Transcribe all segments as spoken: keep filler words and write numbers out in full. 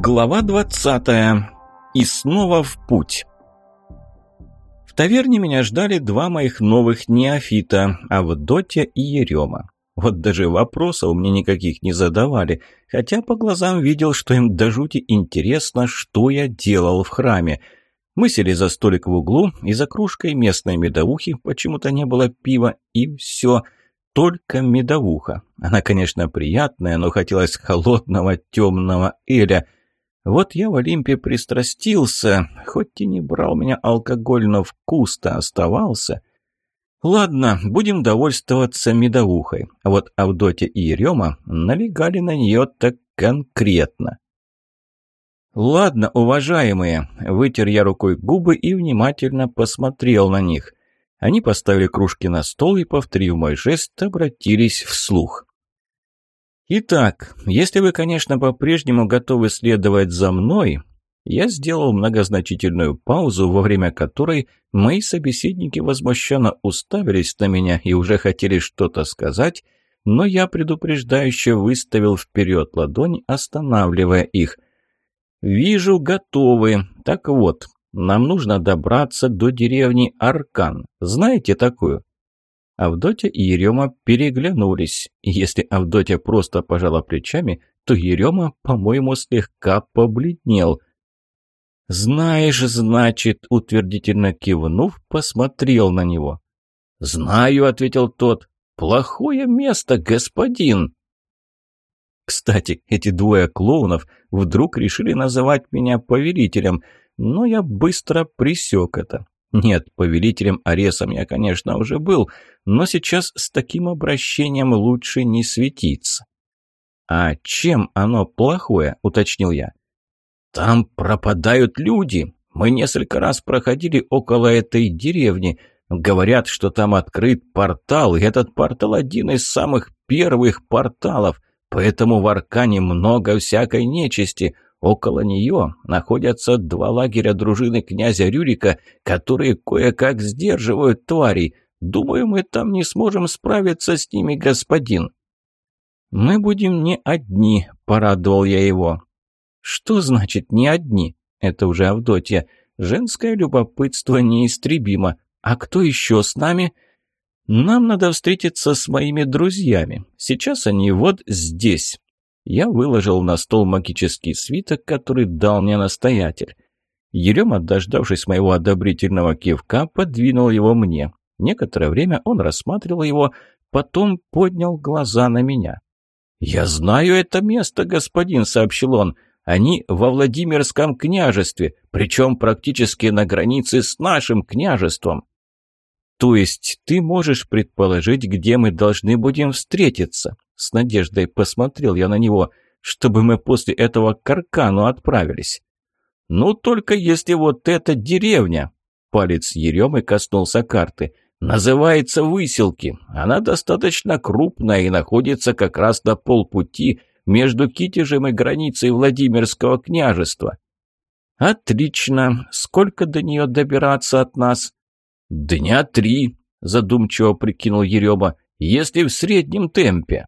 Глава двадцатая. И снова в путь. В таверне меня ждали два моих новых неофита – Авдотья и Ерема. Вот даже вопросов мне никаких не задавали, хотя по глазам видел, что им до жути интересно, что я делал в храме. Мы сели за столик в углу, и за кружкой местной медовухи почему-то не было пива, и все, только медовуха. Она, конечно, приятная, но хотелось холодного темного эля. Вот я в Олимпе пристрастился, хоть и не брал меня алкоголь, но вкус-то оставался. Ладно, будем довольствоваться медовухой. А вот Авдотья и Ерема налегали на нее так конкретно. «Ладно, уважаемые», – вытер я рукой губы и внимательно посмотрел на них. Они поставили кружки на стол и, повторив мой жест, обратились вслух. «Итак, если вы, конечно, по-прежнему готовы следовать за мной...» Я сделал многозначительную паузу, во время которой мои собеседники возмущенно уставились на меня и уже хотели что-то сказать, но я предупреждающе выставил вперед ладонь, останавливая их. «Вижу, готовы. Так вот, нам нужно добраться до деревни Аркан. Знаете такую?» Авдотья и Ерема переглянулись. И если Авдотья просто пожала плечами, то Ерема, по-моему, слегка побледнел. «Знаешь, значит», — утвердительно кивнув, посмотрел на него. «Знаю», — ответил тот. «Плохое место, господин». Кстати, эти двое клоунов вдруг решили называть меня повелителем, но я быстро пресек это. Нет, повелителем Аресом я, конечно, уже был, но сейчас с таким обращением лучше не светиться. «А чем оно плохое?» – уточнил я. «Там пропадают люди. Мы несколько раз проходили около этой деревни. Говорят, что там открыт портал, и этот портал один из самых первых порталов, поэтому в Аркане много всякой нечисти». Около нее находятся два лагеря дружины князя Рюрика, которые кое-как сдерживают тварей. Думаю, мы там не сможем справиться с ними, господин». «Мы будем не одни», – порадовал я его. «Что значит «не одни»?» – это уже Авдотья. «Женское любопытство неистребимо. А кто еще с нами?» «Нам надо встретиться с моими друзьями. Сейчас они вот здесь». Я выложил на стол магический свиток, который дал мне настоятель. Ерема, дождавшись моего одобрительного кивка, подвинул его мне. Некоторое время он рассматривал его, потом поднял глаза на меня. «Я знаю это место, господин», — сообщил он. «Они во Владимирском княжестве, причем практически на границе с нашим княжеством». «То есть ты можешь предположить, где мы должны будем встретиться?» С надеждой посмотрел я на него, чтобы мы после этого к Аркану отправились. «Ну, только если вот эта деревня...» Палец Еремы коснулся карты. «Называется Выселки. Она достаточно крупная и находится как раз на полпути между Китежем и границей Владимирского княжества». «Отлично. Сколько до нее добираться от нас?» «Дня три», – задумчиво прикинул Ерема, – «если в среднем темпе».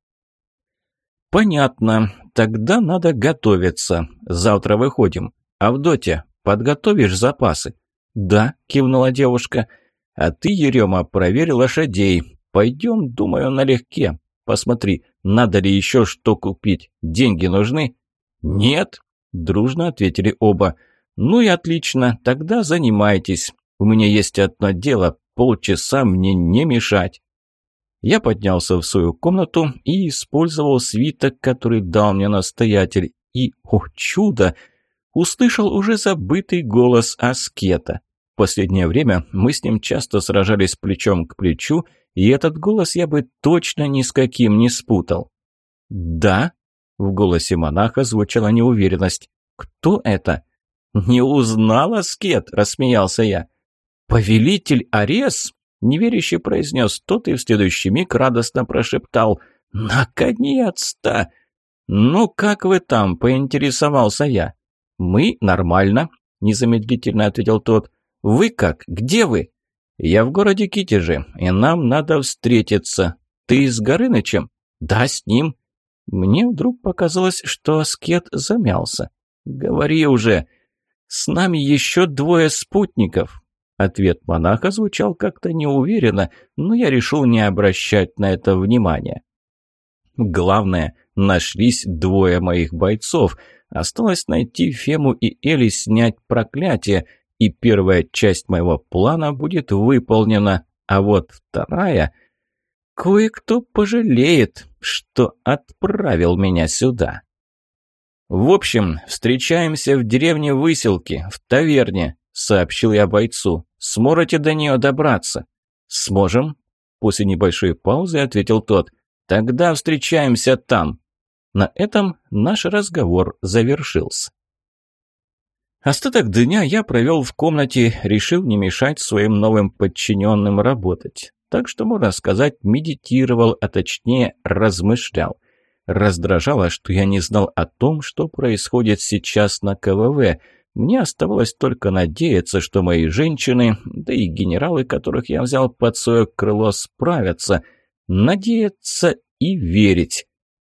«Понятно. Тогда надо готовиться. Завтра выходим. Авдотья, подготовишь запасы?» «Да», – кивнула девушка. «А ты, Ерема, проверь лошадей. Пойдем, думаю, налегке. Посмотри, надо ли еще что купить. Деньги нужны?» «Нет», – дружно ответили оба. «Ну и отлично. Тогда занимайтесь. У меня есть одно дело. Полчаса мне не мешать». Я поднялся в свою комнату и использовал свиток, который дал мне настоятель. И, о чудо, услышал уже забытый голос аскета. В последнее время мы с ним часто сражались плечом к плечу, и этот голос я бы точно ни с каким не спутал. «Да?» – в голосе монаха звучала неуверенность. «Кто это?» «Не узнал, аскет?» – рассмеялся я. «Повелитель Арес?» – неверяще произнес тот и в следующий миг радостно прошептал: «Наконец-то!» «Ну, как вы там?» – поинтересовался я. «Мы нормально», – незамедлительно ответил тот. «Вы как? Где вы?» «Я в городе Китеже, и нам надо встретиться. Ты с Горынычем?» «Да, с ним». Мне вдруг показалось, что аскет замялся. «Говори уже. С нами еще двое спутников». Ответ монаха звучал как-то неуверенно, но я решил не обращать на это внимания. Главное, нашлись двое моих бойцов. Осталось найти Фему и Эли, снять проклятие, и первая часть моего плана будет выполнена, а вот вторая... Кое-кто пожалеет, что отправил меня сюда. «В общем, встречаемся в деревне Выселки, в таверне», — сообщил я бойцу. «Сможете до нее добраться?» «Сможем», — после небольшой паузы ответил тот. «Тогда встречаемся там». На этом наш разговор завершился. Остаток дня я провел в комнате, решив не мешать своим новым подчиненным работать. Так что, можно сказать, медитировал, а точнее размышлял. Раздражало, что я не знал о том, что происходит сейчас на ка вэ вэ. Мне оставалось только надеяться, что мои женщины, да и генералы, которых я взял под свое крыло, справятся. Надеяться и верить.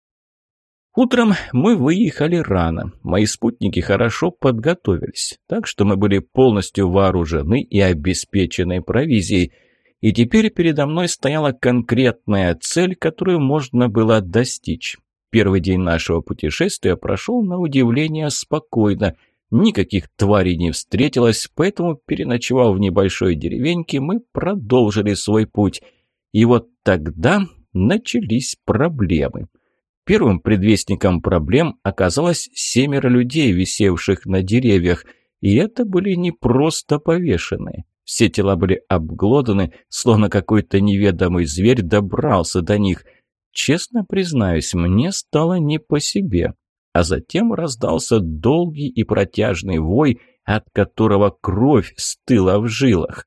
Утром мы выехали рано. Мои спутники хорошо подготовились, так что мы были полностью вооружены и обеспечены провизией. И теперь передо мной стояла конкретная цель, которую можно было достичь. Первый день нашего путешествия прошел на удивление спокойно. Никаких тварей не встретилось, поэтому, переночевав в небольшой деревеньке, мы продолжили свой путь. И вот тогда начались проблемы. Первым предвестником проблем оказалось семеро людей, висевших на деревьях, и это были не просто повешенные. Все тела были обглоданы, словно какой-то неведомый зверь добрался до них. Честно признаюсь, мне стало не по себе. А затем раздался долгий и протяжный вой, от которого кровь стыла в жилах.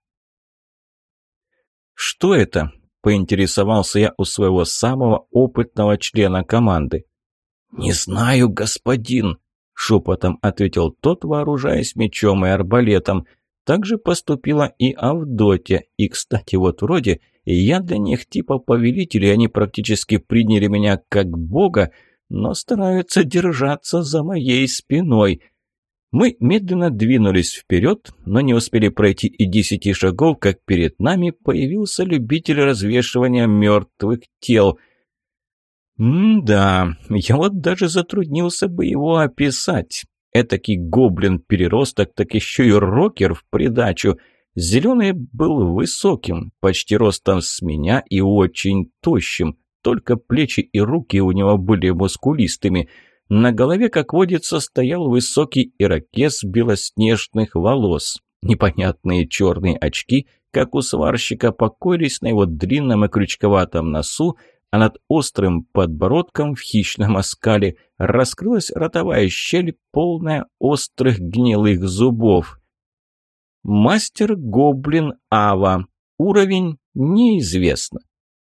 «Что это?» – поинтересовался я у своего самого опытного члена команды. «Не знаю, господин», – шепотом ответил тот, вооружаясь мечом и арбалетом. Так же поступила и Авдотья. И, кстати, вот вроде я для них типа повелитель, и они практически приняли меня как бога, но стараются держаться за моей спиной. Мы медленно двинулись вперед, но не успели пройти и десяти шагов, как перед нами появился любитель развешивания мертвых тел. М-да, я вот даже затруднился бы его описать. Этакий гоблин-переросток, так еще и рокер в придачу. Зеленый был высоким, почти ростом с меня, и очень тощим. Только плечи и руки у него были мускулистыми. На голове, как водится, стоял высокий ирокез белоснежных волос. Непонятные черные очки, как у сварщика, покоились на его длинном и крючковатом носу, а над острым подбородком в хищном оскале раскрылась ротовая щель, полная острых гнилых зубов. Мастер-гоблин Ава. Уровень неизвестно.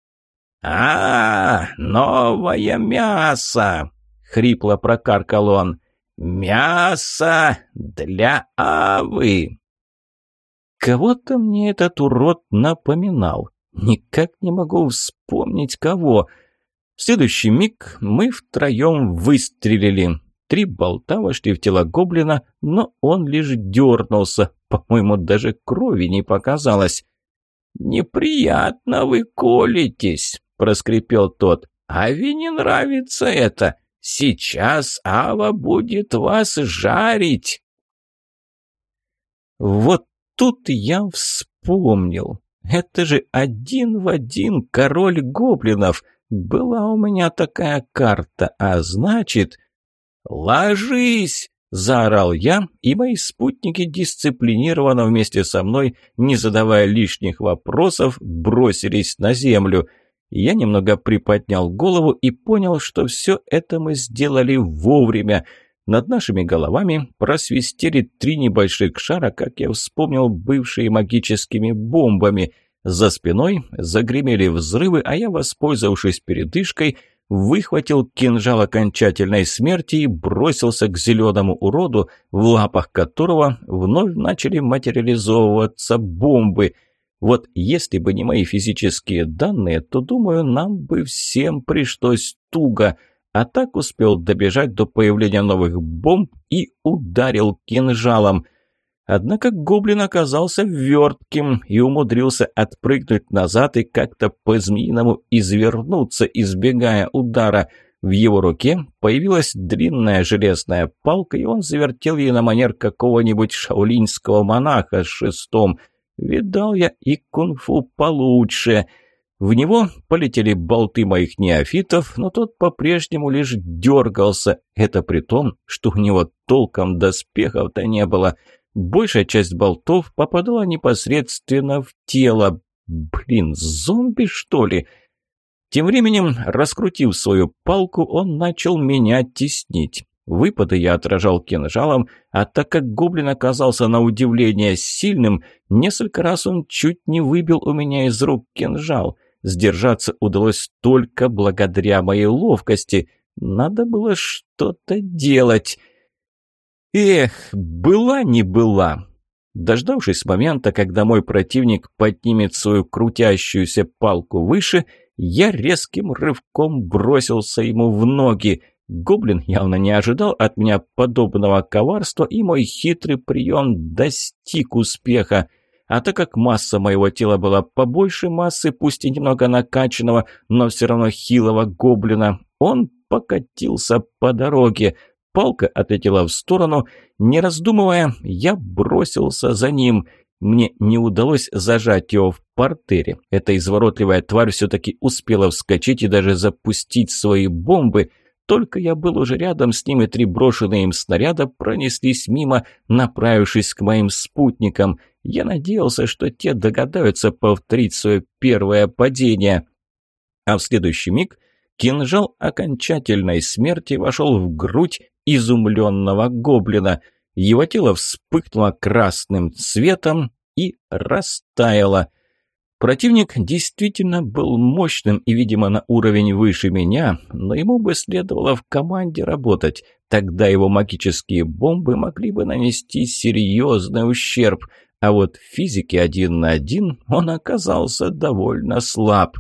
«А, новое мясо!» — хрипло прокаркал он. «Мясо для Авы!» Кого-то мне этот урод напоминал. Никак не могу вспомнить, кого. В следующий миг мы втроем выстрелили. Три болта вошли в тело гоблина, но он лишь дернулся. По-моему, даже крови не показалось. «Неприятно вы колитесь», — проскрипел тот. «Аве не нравится это. Сейчас Ава будет вас жарить». Вот тут я вспомнил. Это же один в один король гоблинов. Была у меня такая карта, а значит... «Ложись!» – заорал я, и мои спутники дисциплинированно вместе со мной, не задавая лишних вопросов, бросились на землю. Я немного приподнял голову и понял, что все это мы сделали вовремя. Над нашими головами просвистели три небольших шара, как я вспомнил, бывшие магическими бомбами. За спиной загремели взрывы, а я, воспользовавшись передышкой, выхватил кинжал окончательной смерти и бросился к зеленому уроду, в лапах которого вновь начали материализовываться бомбы. Вот если бы не мои физические данные, то, думаю, нам бы всем пришлось туго. а так успел добежать до появления новых бомб и ударил кинжалом. Однако гоблин оказался вертким и умудрился отпрыгнуть назад и как-то по-змеиному извернуться, избегая удара. В его руке появилась длинная железная палка, и он завертел ее на манер какого-нибудь шаолиньского монаха с шестом. Видал я и кунг-фу получше. В него полетели болты моих неофитов, но тот по-прежнему лишь дергался. Это при том, что у него толком доспехов-то не было. Большая часть болтов попадала непосредственно в тело. Блин, зомби, что ли? Тем временем, раскрутив свою палку, он начал меня теснить. Выпады я отражал кинжалом, а так как гоблин оказался на удивление сильным, несколько раз он чуть не выбил у меня из рук кинжал. Сдержаться удалось только благодаря моей ловкости. Надо было что-то делать. Эх, была не была. Дождавшись момента, когда мой противник поднимет свою крутящуюся палку выше, я резким рывком бросился ему в ноги. Гоблин явно не ожидал от меня подобного коварства, и мой хитрый прием достиг успеха. А так как масса моего тела была побольше массы, пусть и немного накачанного, но все равно хилого гоблина, он покатился по дороге. Палка отлетела в сторону. Не раздумывая, я бросился за ним. Мне не удалось зажать его в партере. Эта изворотливая тварь все-таки успела вскочить и даже запустить свои бомбы. Только я был уже рядом с ним, и три брошенные им снаряда пронеслись мимо, направившись к моим спутникам. Я надеялся, что те догадаются повторить свое первое падение. А в следующий миг кинжал окончательной смерти вошел в грудь изумленного гоблина. Его тело вспыхнуло красным цветом и растаяло. Противник действительно был мощным и, видимо, на уровень выше меня, но ему бы следовало в команде работать. Тогда его магические бомбы могли бы нанести серьезный ущерб. А вот в физике один на один он оказался довольно слаб.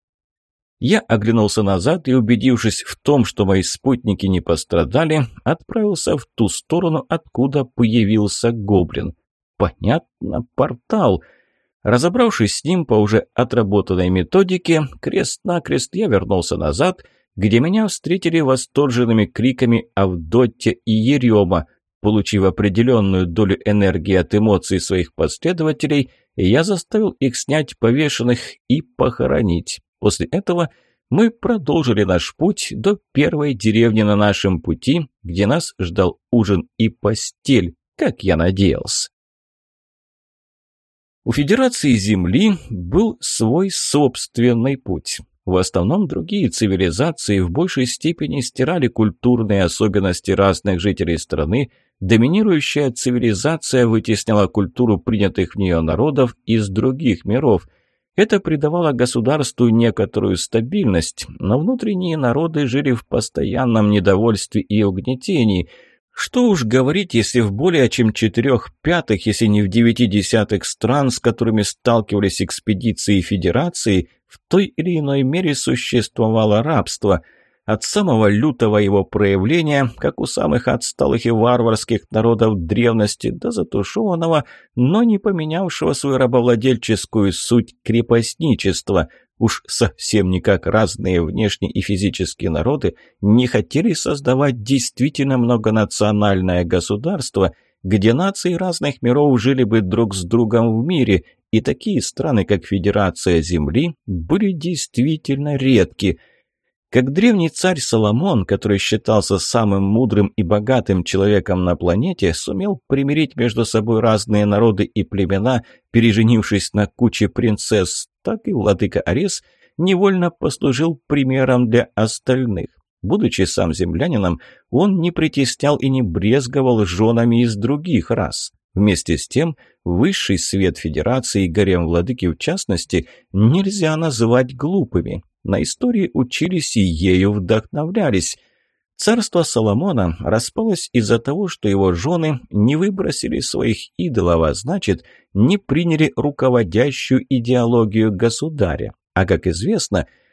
Я оглянулся назад и, убедившись в том, что мои спутники не пострадали, отправился в ту сторону, откуда появился гоблин. Понятно, портал. Разобравшись с ним по уже отработанной методике, крест-накрест я вернулся назад, где меня встретили восторженными криками Авдотья и Ерема. Получив определенную долю энергии от эмоций своих последователей, я заставил их снять повешенных и похоронить. После этого мы продолжили наш путь до первой деревни на нашем пути, где нас ждал ужин и постель, как я надеялся. У Федерации Земли был свой собственный путь. В основном другие цивилизации в большей степени стирали культурные особенности разных жителей страны, доминирующая цивилизация вытесняла культуру принятых в нее народов из других миров. Это придавало государству некоторую стабильность, но внутренние народы жили в постоянном недовольстве и угнетении. Что уж говорить, если в более чем четырех пятых, если не в девяти десятых стран, с которыми сталкивались экспедиции Федерации, в той или иной мере существовало рабство. От самого лютого его проявления, как у самых отсталых и варварских народов древности, до затушеванного, но не поменявшего свою рабовладельческую суть крепостничества. Уж совсем никак разные внешние и физические народы не хотели создавать действительно многонациональное государство, где нации разных миров жили бы друг с другом в мире, и такие страны, как Федерация Земли, были действительно редки. Как древний царь Соломон, который считался самым мудрым и богатым человеком на планете, сумел примирить между собой разные народы и племена, переженившись на куче принцесс, так и владыка Арес невольно послужил примером для остальных. Будучи сам землянином, он не притеснял и не брезговал женами из других рас. Вместе с тем, высший свет Федерации и гарем владыки в частности нельзя называть глупыми. На истории учились и ею вдохновлялись. Царство Соломона распалось из-за того, что его жены не выбросили своих идолов, а значит, не приняли руководящую идеологию государя. А как известно,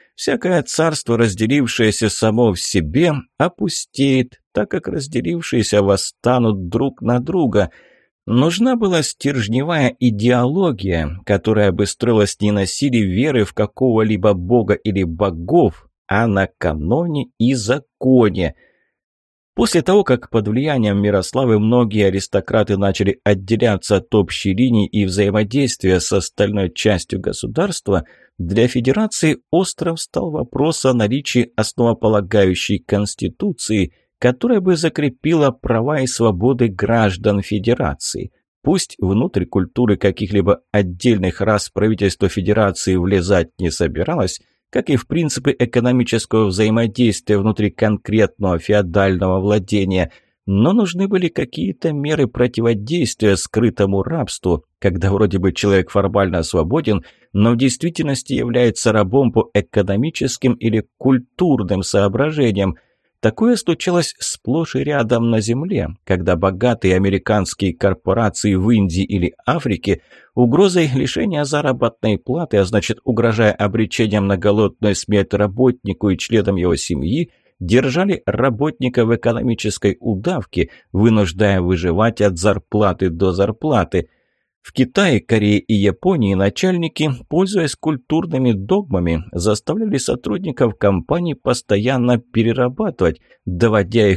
Всякое царство, разделившееся само в себе, опустеет, так как разделившиеся восстанут друг на друга. Нужна была стержневая идеология, которая бы строилась не на силе веры в какого-либо бога или богов, а на каноне и законе. После того, как под влиянием Мирославы многие аристократы начали отделяться от общей линии и взаимодействия с остальной частью государства, для Федерации остро встал вопрос о наличии основополагающей конституции, которая бы закрепила права и свободы граждан Федерации. Пусть внутрь культуры каких-либо отдельных рас правительство Федерации влезать не собиралось, как и в принципы экономического взаимодействия внутри конкретного феодального владения, но нужны были какие-то меры противодействия скрытому рабству, когда вроде бы человек формально свободен, но в действительности является рабом по экономическим или культурным соображениям. Такое случалось сплошь и рядом на Земле, когда богатые американские корпорации в Индии или Африке угрозой лишения заработной платы, а значит угрожая обречением на голодную смерть работнику и членам его семьи, держали работника в экономической удавке, вынуждая выживать от зарплаты до зарплаты. В Китае, Корее и Японии начальники, пользуясь культурными догмами, заставляли сотрудников компаний постоянно перерабатывать, доводя их